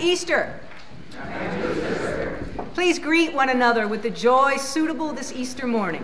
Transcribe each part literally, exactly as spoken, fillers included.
Easter. Happy Easter. Please greet one another with the joy suitable this Easter morning.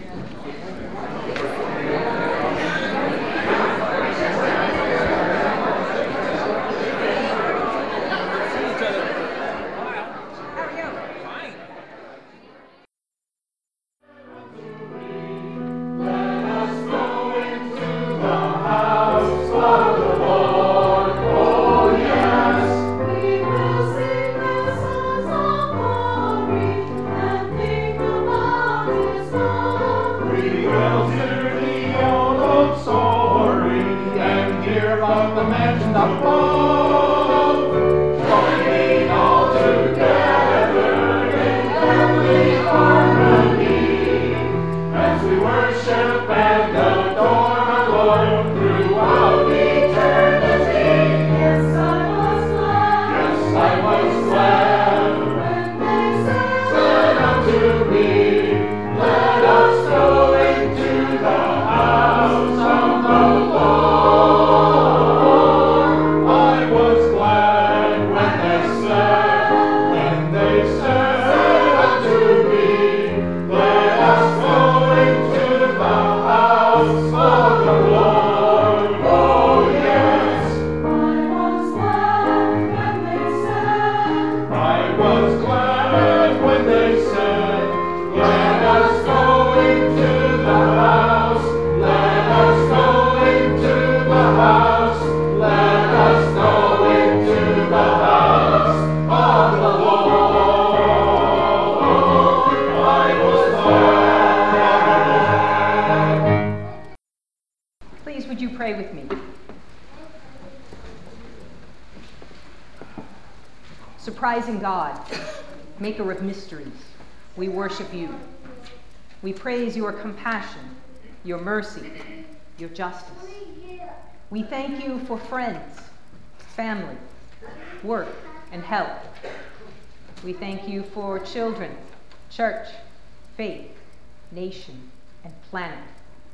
Surprising God, maker of mysteries, we worship you. We praise your compassion, your mercy, your justice. We thank you for friends, family, work, and health. We thank you for children, church, faith, nation, and planet.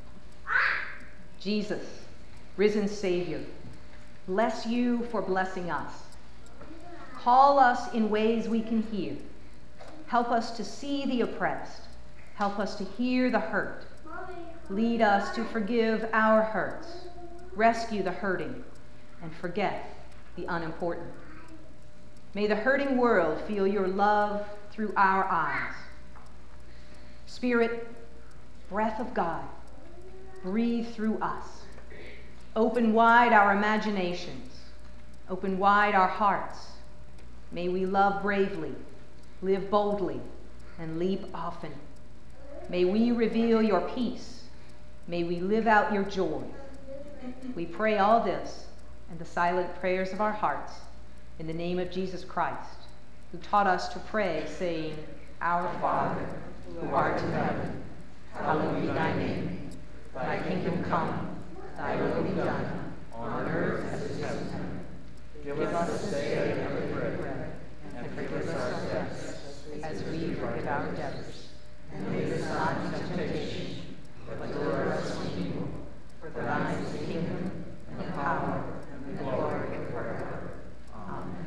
Jesus, risen Savior, bless you for blessing us. Call us in ways we can hear. Help us to see the oppressed. Help us to hear the hurt. Lead us to forgive our hurts. Rescue the hurting and forget the unimportant. May the hurting world feel your love through our eyes. Spirit, breath of God, breathe through us. Open wide our imaginations. Open wide our hearts. May we love bravely, live boldly, and leap often. May we reveal your peace. May we live out your joy. We pray all this in the silent prayers of our hearts in the name of Jesus Christ, who taught us to pray, saying, Our Father, who art in heaven, hallowed be thy name. Thy kingdom come, thy will be done, on earth as it is in heaven. Give us this day our daily bread, and forgive us our debts, as we forgive our debtors. And lead us not into temptation, but deliver us from evil. For thine is the kingdom, and the power, and the glory forever. Amen.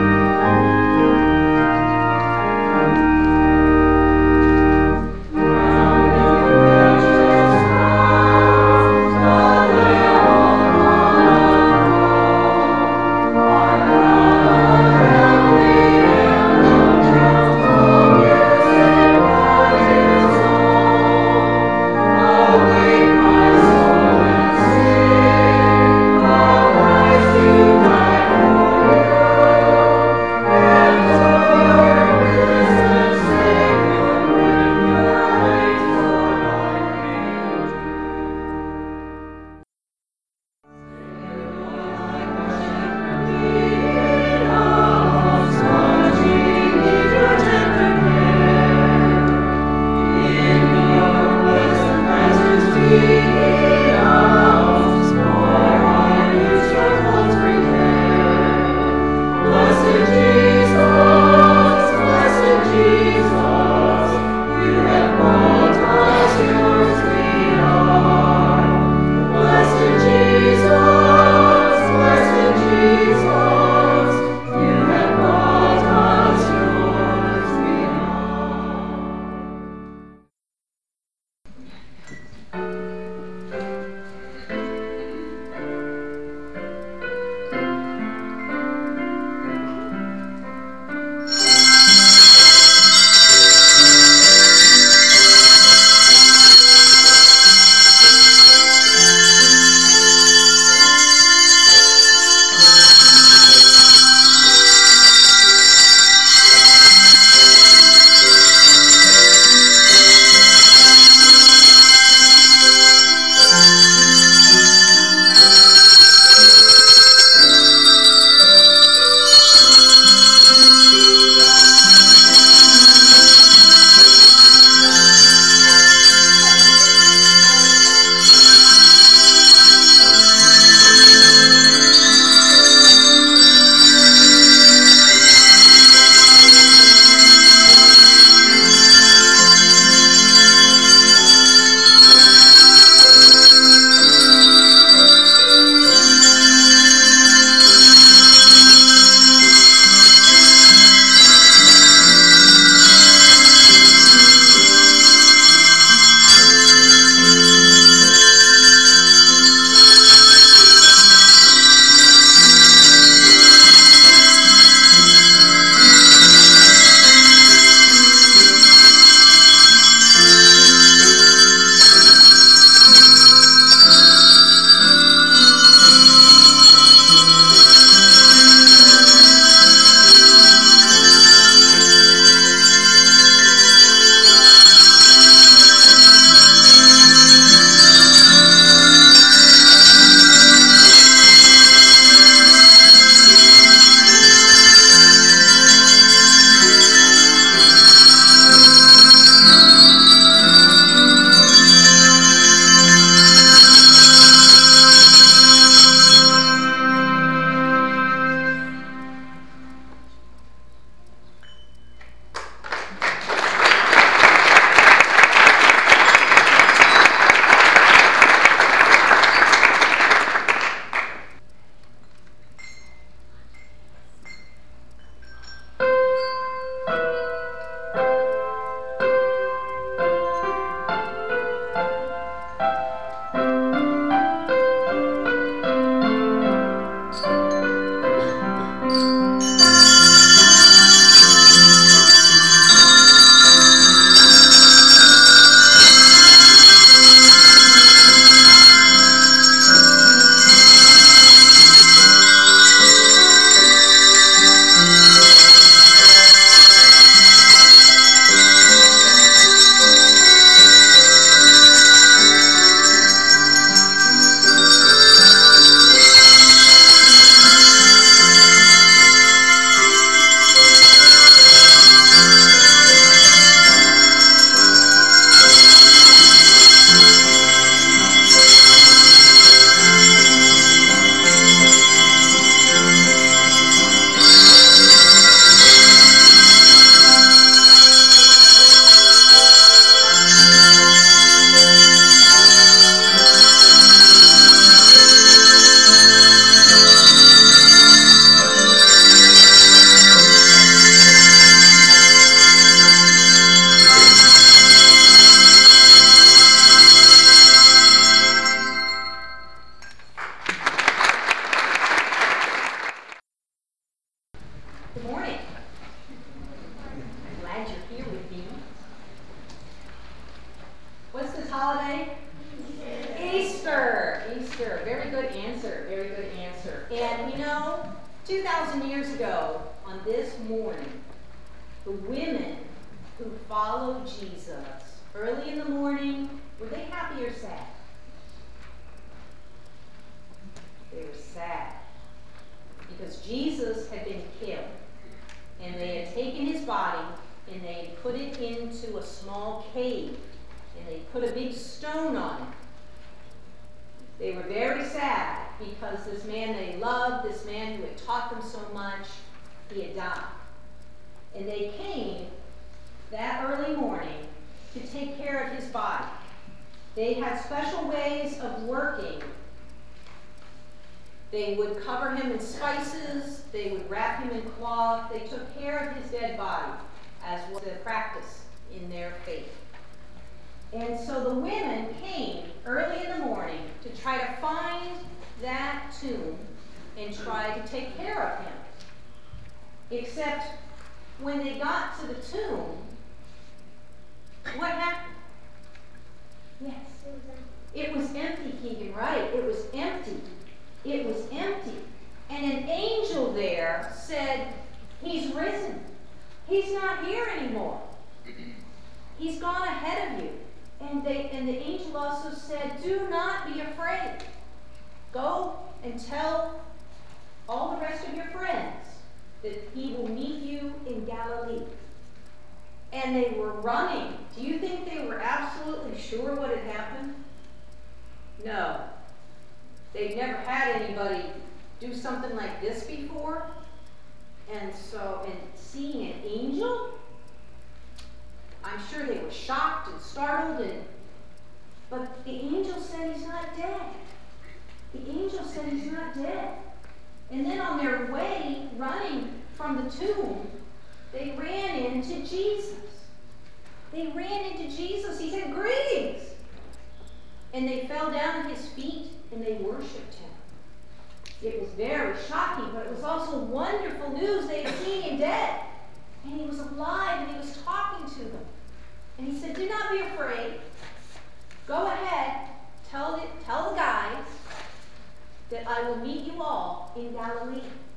Amen. the women who followed Jesus early in the morning, were they happy or sad? They were sad because Jesus had been killed, and they had taken his body and they had put it into a small cave, and they put a big stone on it. They were very sad because this man they loved, this man who had taught them so much, he had died. And they came that early morning to take care of his body. They had special ways of working. They would cover him in spices, they would wrap him in cloth, they took care of his dead body, as was the practice in their faith. And so the women came early in the morning to try to find that tomb and try to take care of him. Except when they got to the tomb, what happened? Yes. It was empty, Keegan, right? It was empty. It was empty. And an angel there said, he's risen. He's not here anymore. He's gone ahead of you. And, they, and the angel also said, do not be afraid. Go and tell all the rest of your friends that he will meet you in Galilee. And they were running. Do you think they were absolutely sure what had happened? No. They'd never had anybody do something like this before. And so, and seeing an angel, I'm sure they were shocked and startled, and but the angel said he's not dead. The angel said he's not dead. And then on their way, running from the tomb, they ran into Jesus. They ran into Jesus. He said, greetings. And they fell down at his feet and they worshiped him. It was very shocking, but it was also wonderful news. They had seen him dead. And he was alive and he was talking to them. And he said, do not be afraid. Go ahead, tell the, tell the guys that I will meet you all in Galilee.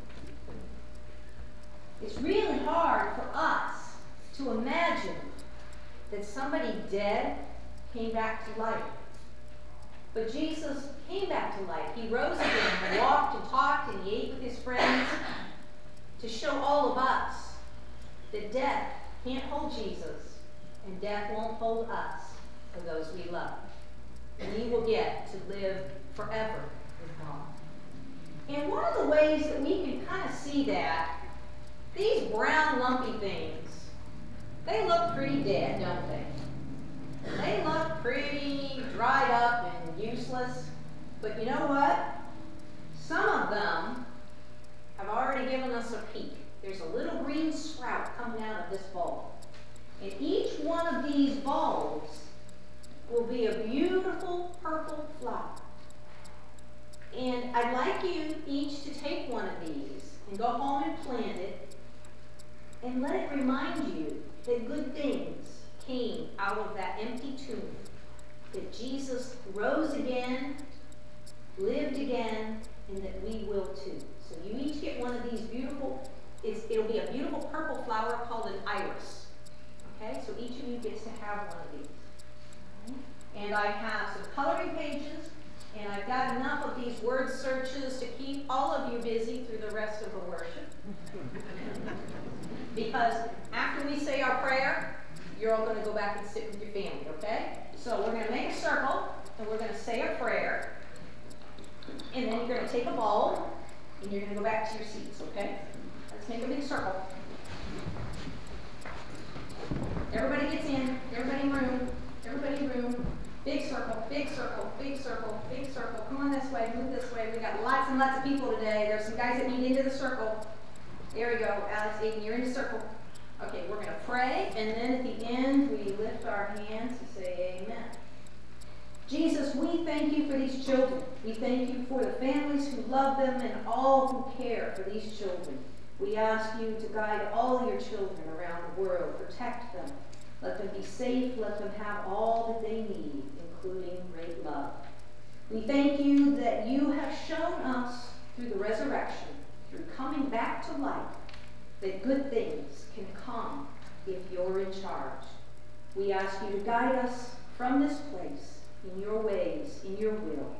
It's really hard for us to imagine that somebody dead came back to life. But Jesus came back to life. He rose again and walked and talked and he ate with his friends to show all of us that death can't hold Jesus and death won't hold us for those we love. And we will get to live forever with God. And one of the ways that we can kind of see that, these brown lumpy things, they look pretty dead, don't they? They look pretty dried up and useless. But you know what? Some of them have already given us a peek. There's a little green sprout coming out of this bulb. And each one of these bulbs will be a beautiful purple flower. And I'd like you each to take one of these and go home and plant it and let it remind you that good things came out of that empty tomb, that Jesus rose again, lived again, and that we will too. So you each get one of these beautiful, it's, it'll be a beautiful purple flower called an iris. Okay, so each of you gets to have one of these. And I have some coloring pages, and I've got enough of these word searches to keep all of you busy through the rest of the worship. Because after we say our prayer, you're all going to go back and sit with your family, okay? So we're going to make a circle, and we're going to say a prayer. And then you're going to take a ball, and you're going to go back to your seats, okay? Let's make a big circle. Everybody gets in. Everybody in room. Everybody in room. Big circle, big circle, big circle, big circle. Come on this way, move this way. We got lots and lots of people today. There's some guys that need into the circle. There we go. Alex, Aiden, you're in the circle. Okay, we're going to pray, and then at the end, we lift our hands and say amen. Jesus, we thank you for these children. We thank you for the families who love them and all who care for these children. We ask you to guide all your children around the world. Protect them. Let them be safe. Let them have all that they need, including great love. We thank you that you have shown us through the resurrection, through coming back to life, that good things can come if you're in charge. We ask you to guide us from this place in your ways, in your will.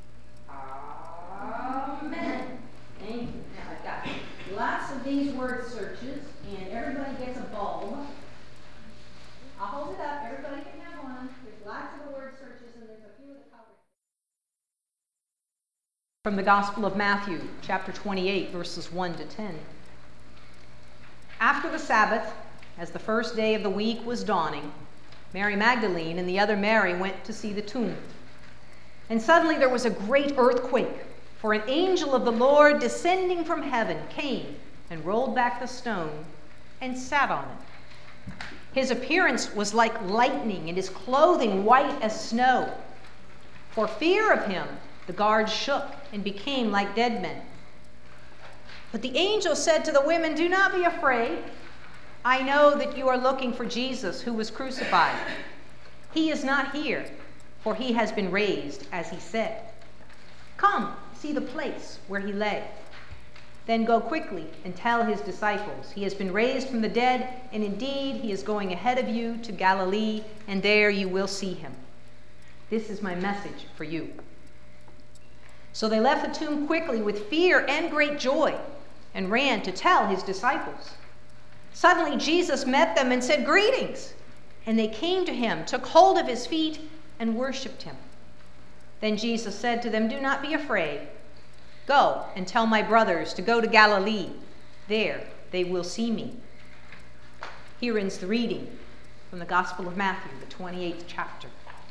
Amen. Thank you. Now I've got lots of these word searches, and everybody gets a bulb. I'll hold it up. Everybody can have one. There's lots of the word searches, and there's a few of the colors. From the Gospel of Matthew, chapter twenty-eight, verses one to ten. After the Sabbath, as the first day of the week was dawning, Mary Magdalene and the other Mary went to see the tomb. And suddenly there was a great earthquake, for an angel of the Lord descending from heaven came and rolled back the stone and sat on it. His appearance was like lightning, and his clothing white as snow. For fear of him, the guards shook and became like dead men. But the angel said to the women, "Do not be afraid. I know that you are looking for Jesus who was crucified. He is not here, for he has been raised, as he said. Come, see the place where he lay. Then go quickly and tell his disciples, he has been raised from the dead, and indeed he is going ahead of you to Galilee, and there you will see him. This is my message for you." So they left the tomb quickly with fear and great joy, and ran to tell his disciples. Suddenly Jesus met them and said, "Greetings!" And they came to him, took hold of his feet, and worshipped him. Then Jesus said to them, "Do not be afraid. Go and tell my brothers to go to Galilee. There they will see me." Here ends the reading from the Gospel of Matthew, the twenty-eighth chapter.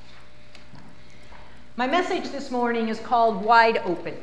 My message this morning is called Wide Open.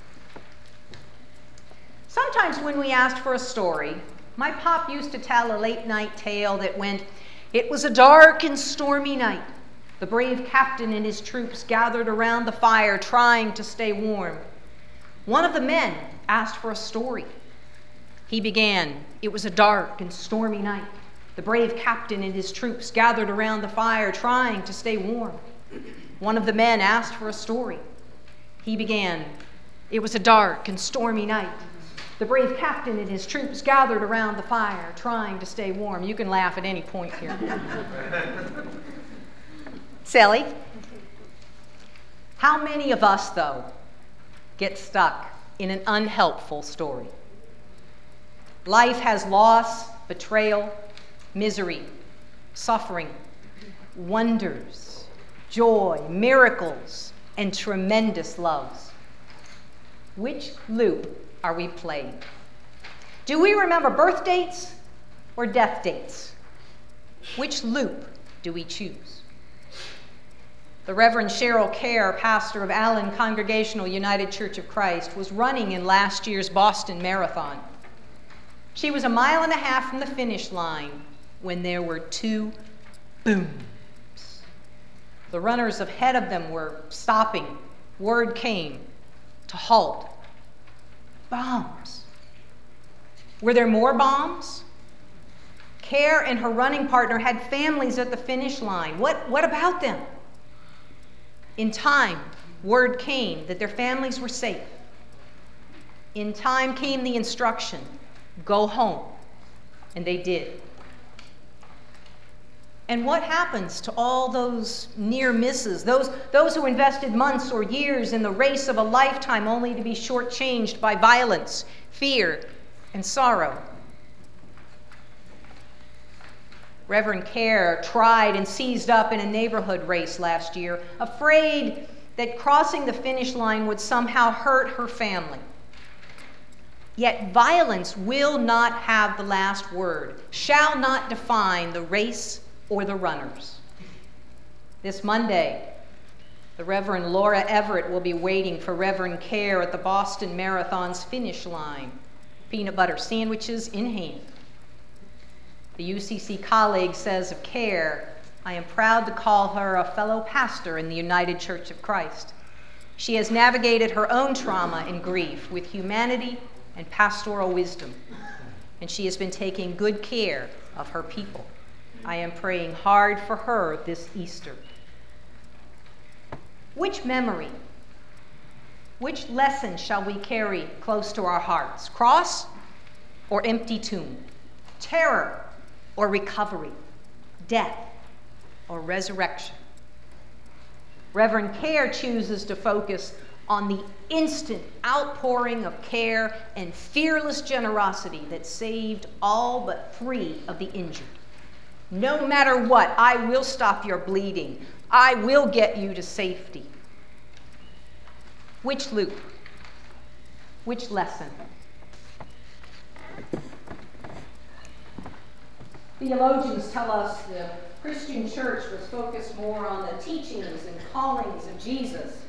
Sometimes when we asked for a story, my pop used to tell a late-night tale that went, "It was a dark and stormy night. The brave captain and his troops gathered around the fire trying to stay warm. One of the men asked for a story. He began, 'It was a dark and stormy night. The brave captain and his troops gathered around the fire trying to stay warm.' One of the men asked for a story. He began, 'It was a dark and stormy night. The brave captain and his troops gathered around the fire trying to stay warm.'" You can laugh at any point here. Silly. How many of us, though, get stuck in an unhelpful story? Life has loss, betrayal, misery, suffering, wonders, joy, miracles, and tremendous loves. Which loop are we playing? Do we remember birth dates or death dates? Which loop do we choose? The Reverend Cheryl Kerr, pastor of Allen Congregational United Church of Christ, was running in last year's Boston Marathon. She was a mile and a half from the finish line when there were two booms. The runners ahead of them were stopping. Word came to halt. Bombs. Were there more bombs? Kerr and her running partner had families at the finish line. What, what about them? In time, word came that their families were safe. In time came the instruction, go home. And they did. And what happens to all those near misses, those, those who invested months or years in the race of a lifetime only to be shortchanged by violence, fear, and sorrow? Reverend Kerr tried and seized up in a neighborhood race last year, afraid that crossing the finish line would somehow hurt her family. Yet violence will not have the last word, shall not define the race or the runners. This Monday, the Reverend Laura Everett will be waiting for Reverend Kerr at the Boston Marathon's finish line, peanut butter sandwiches in hand. The U C C colleague says of Kerr, "I am proud to call her a fellow pastor in the United Church of Christ. She has navigated her own trauma and grief with humanity and pastoral wisdom, and she has been taking good care of her people. I am praying hard for her this Easter." Which memory, which lesson shall we carry close to our hearts? Cross or empty tomb? Terror or recovery, death or resurrection. Reverend Care chooses to focus on the instant outpouring of care and fearless generosity that saved all but three of the injured. No matter what, I will stop your bleeding. I will get you to safety. Which loop? Which lesson? Theologians tell us the Christian church was focused more on the teachings and callings of Jesus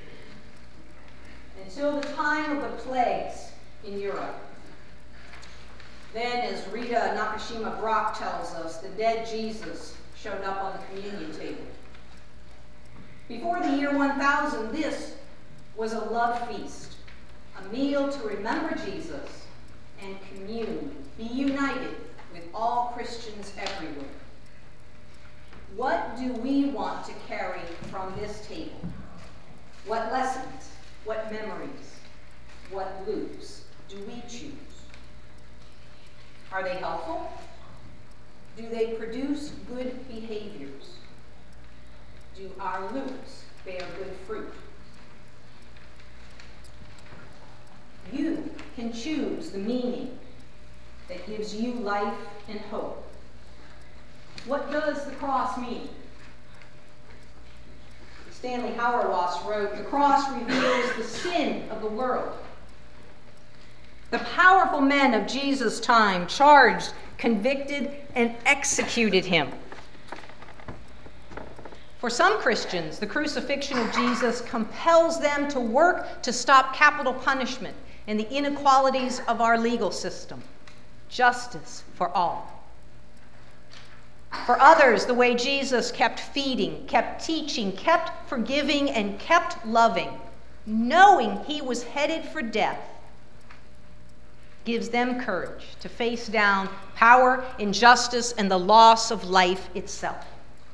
until the time of the plagues in Europe. Then, as Rita Nakashima Brock tells us, the dead Jesus showed up on the communion table. Before the year one thousand, this was a love feast, a meal to remember Jesus and commune, be united with all Christians everywhere. What do we want to carry from this table? What lessons, what memories, what loops do we choose? Are they helpful? Do they produce good behaviors? Do our loops bear good fruit? You can choose the meaning that gives you life and hope. What does the cross mean? Stanley Hauerwas wrote, "The cross reveals the sin of the world." The powerful men of Jesus' time charged, convicted, and executed him. For some Christians, the crucifixion of Jesus compels them to work to stop capital punishment and the inequalities of our legal system. Justice for all. For others, the way Jesus kept feeding, kept teaching, kept forgiving, and kept loving, knowing he was headed for death, gives them courage to face down power, injustice, and the loss of life itself.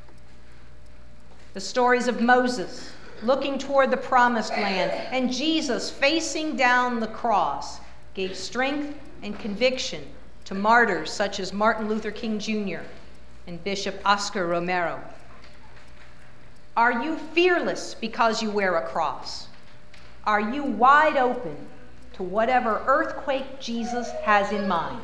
The stories of Moses looking toward the promised land and Jesus facing down the cross gave strength and conviction to martyrs such as Martin Luther King Junior and Bishop Oscar Romero. Are you fearless because you wear a cross? Are you wide open to whatever earthquake Jesus has in mind?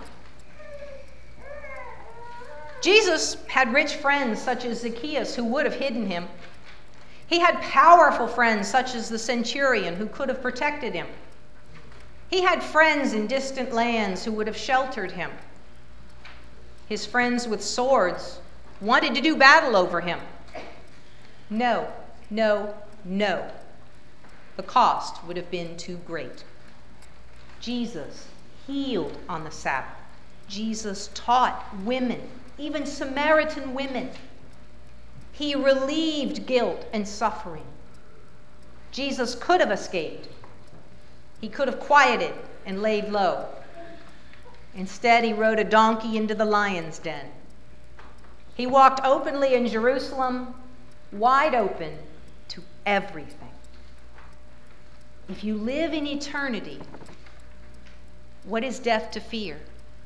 Jesus had rich friends such as Zacchaeus who would have hidden him. He had powerful friends such as the centurion who could have protected him. He had friends in distant lands who would have sheltered him. His friends with swords wanted to do battle over him. No, no, no. The cost would have been too great. Jesus healed on the Sabbath. Jesus taught women, even Samaritan women. He relieved guilt and suffering. Jesus could have escaped. He could have quieted and laid low. Instead, he rode a donkey into the lion's den. He walked openly in Jerusalem, wide open to everything. If you live in eternity, what is death to fear?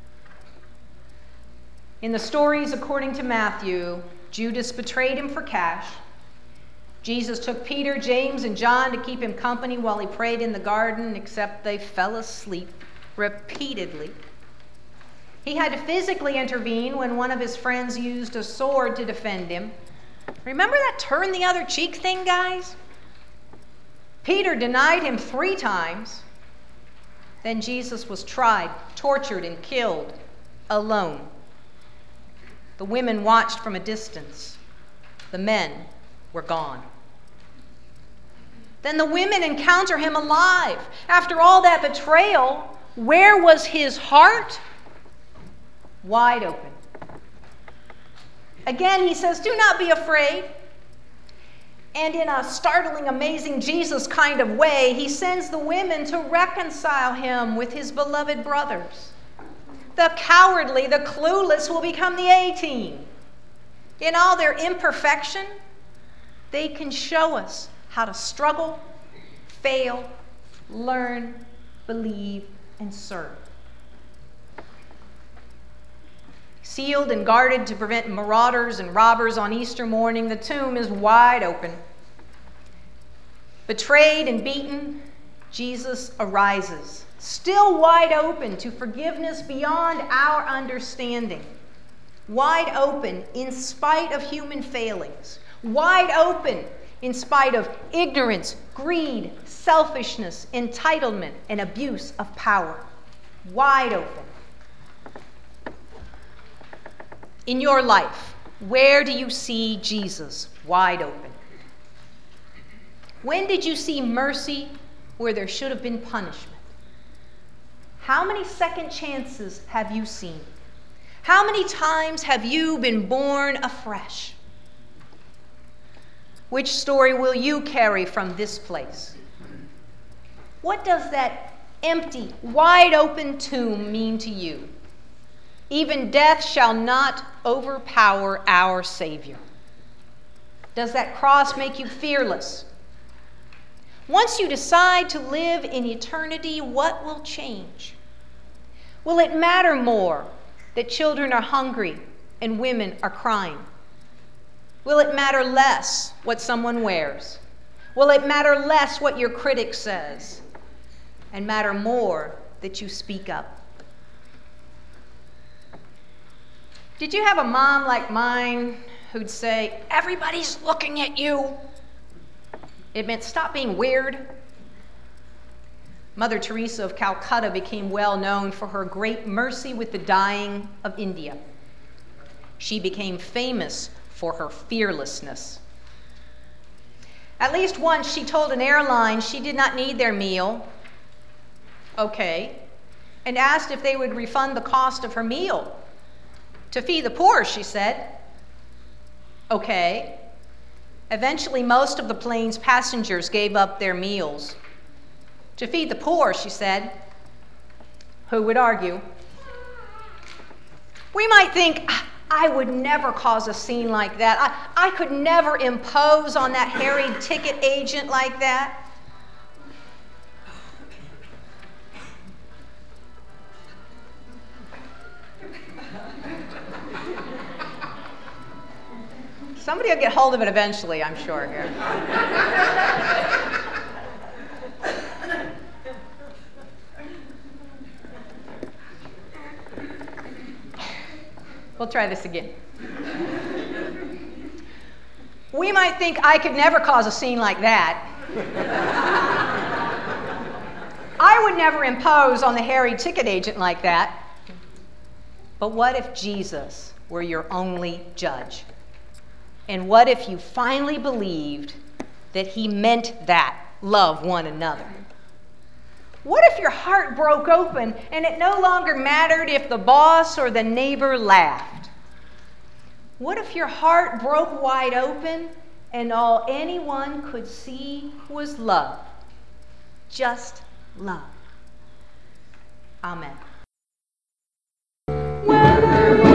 In the stories according to Matthew, Judas betrayed him for cash. Jesus took Peter, James, and John to keep him company while he prayed in the garden, except they fell asleep repeatedly. He had to physically intervene when one of his friends used a sword to defend him. Remember that turn the other cheek thing, guys? Peter denied him three times. Then Jesus was tried, tortured, and killed alone. The women watched from a distance. The men were gone. Then the women encounter him alive. After all that betrayal, where was his heart? Wide open. Again, he says, "Do not be afraid." And in a startling, amazing Jesus kind of way, he sends the women to reconcile him with his beloved brothers. The cowardly, the clueless will become the A-team. In all their imperfection, they can show us how to struggle, fail, learn, believe, and serve. Sealed and guarded to prevent marauders and robbers on Easter morning, the tomb is wide open. Betrayed and beaten, Jesus arises, still wide open to forgiveness beyond our understanding. Wide open in spite of human failings. Wide open in spite of ignorance, greed, selfishness, entitlement, and abuse of power. Wide open. In your life, where do you see Jesus wide open? When did you see mercy where there should have been punishment? How many second chances have you seen? How many times have you been born afresh? Which story will you carry from this place? What does that empty, wide open tomb mean to you? Even death shall not overpower our Savior. Does that cross make you fearless? Once you decide to live in eternity, what will change? Will it matter more that children are hungry and women are crying? Will it matter less what someone wears? Will it matter less what your critic says? And matter more that you speak up? Did you have a mom like mine who'd say, "Everybody's looking at you"? It meant stop being weird. Mother Teresa of Calcutta became well known for her great mercy with the dying of India. She became famous for her fearlessness. At least once she told an airline she did not need their meal, okay, and asked if they would refund the cost of her meal. To feed the poor, she said. Okay. Eventually, most of the plane's passengers gave up their meals. To feed the poor, she said. Who would argue? We might think, I would never cause a scene like that. I, I could never impose on that harried ticket agent like that. Somebody will get hold of it eventually, I'm sure. Here. We'll try this again. We might think I could never cause a scene like that. I would never impose on the harried ticket agent like that. But what if Jesus were your only judge? And what if you finally believed that he meant that, love one another? What if your heart broke open and it no longer mattered if the boss or the neighbor laughed? What if your heart broke wide open and all anyone could see was love? Just love. Amen. Whether